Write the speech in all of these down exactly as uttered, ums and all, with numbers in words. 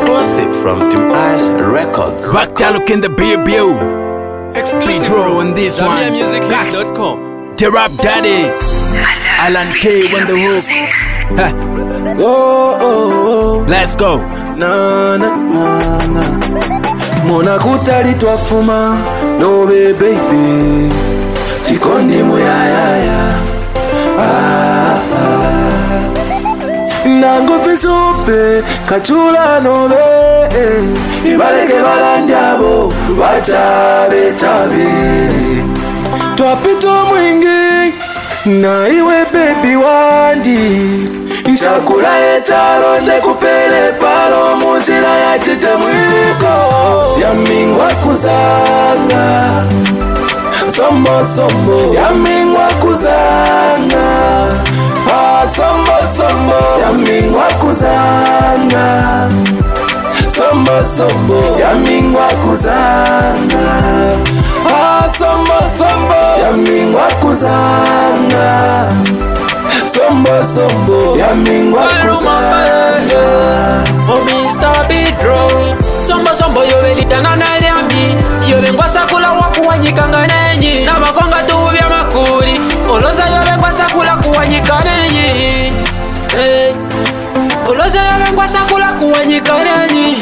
Exclusive from Team Ice Records. Back to look in the beer view. Exclusive Draw on this one. music dot com. T-Rap Daddy. Alan K on the hook. Ha. Oh, oh, oh. Let's go. Na na na na. Mona kutali twafuma no baby. Chikondi moya ya ya. Ah ah. Nango fesupe kachula no be. Ibaleke balanjabo bachabe chabe. Twapito mwingi na iwe baby wandi. Isakula etalo nde kupele palo muzila ya chitemwiko. Yamingwa kuzanga sombo sombo. Yamingwa kuzanga ah sombo sombo. Yamingwa kuzanga sombo sombo. Yamingwa kuzanga ah sombo sombo. Yamingwa kuzanga sombo sombo. Yamingwa kuzanga oh mister Bidro. Sombo sombo yovelitana na liambi. Yovengwa sakula wakuwanyikanga nenyi. Na makonga tuubya makuri. Oloza yovengwa sakula kuwanyika nenyi. Hey. Oloza yovengwa sakula kuwanyika nenyi.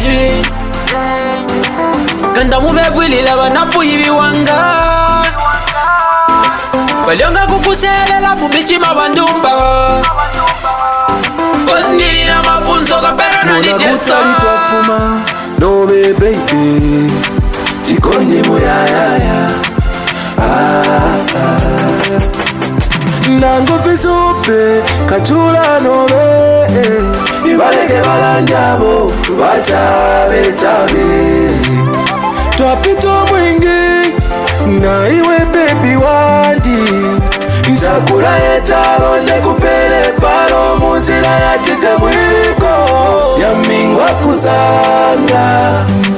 Kanda muvevwilila vanapu hivi wanga. Balionga kukuselela mumichima bandumba. Kozi nili na mafunzo kapero na nijesa. Mona kutali twafuma no baby. Chikondi moya ya ya. Ah ah. Nango fesupe kachula no be. Ibaleke balanjabo bachabe chabe. Twapito mwingi na iwe baby wandi. Isakula etalo nde kupele palo muzila ya chitemwiko. Yamingwa kuzanga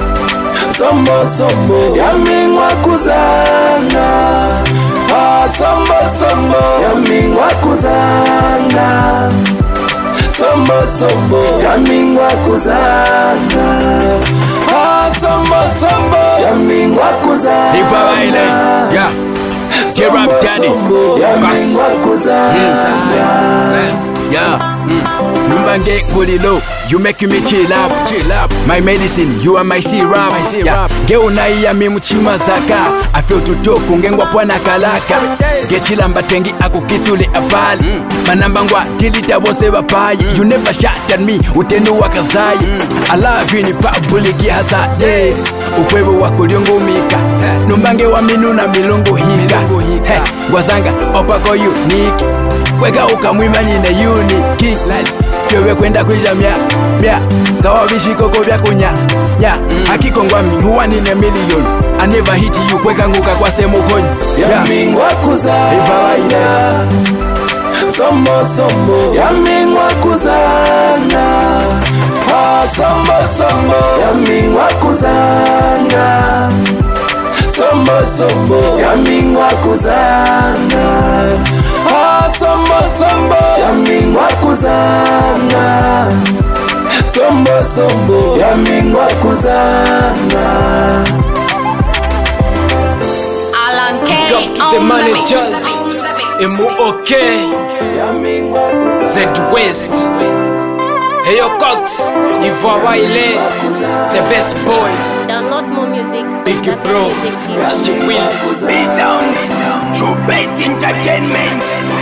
sombo sombo. Yamingwa kuzanga ah sombo sombo. Yamingwa kuzanga sombo sombo. Yamingwa kuzanga ah sombo sombo. Yamingwa kuzanga If I yeah. T-Rap Daddy. Yamingwa kuzanga. Yeah. Mm. Numbange Bulilo. You make me chill up, chill up. My medicine, you are my syrup. My syrup. Yeah. Geu na iya mi mchima zaka. I feel to talk ungengwa pwana kalaka. Gechila mbatengi aku kisuli apali. Mm. Manambangwa tilita bose bapayi. Mm. You never shot at me, utenu wakazayi. Mm. I love you ni pabuligi hasa. Yeah. Ukwebu wako liongumika. Hey. Numbange wa minu na milungu hika. Hey. Gwazanga opako unique. Kwega ukamwima nina uniki. Kyowe kwenda kuja mya mya. Gawa vishiko kubya kunya nya. Mm. Hakikongwa mi huwa nine million. I never hit you kweka nguka kwa semu konyo. Yamingwa kuzanga sombo sombo. Yamingwa kuzanga ah sombo sombo. Yamingwa kuzanga sombo sombo. Yamingwa kuzanga ah sombo sombo. Yamingwa kuzanga sombo sombo. Yamingwa kuzanga. Alan K Drop to on the the managers. Emu okay. Yamingwa kuzanga. Z West. Heyo Cox. Ivoire Waile. The best boy. Download more music. Big bro. She will. This sound, show best entertainment.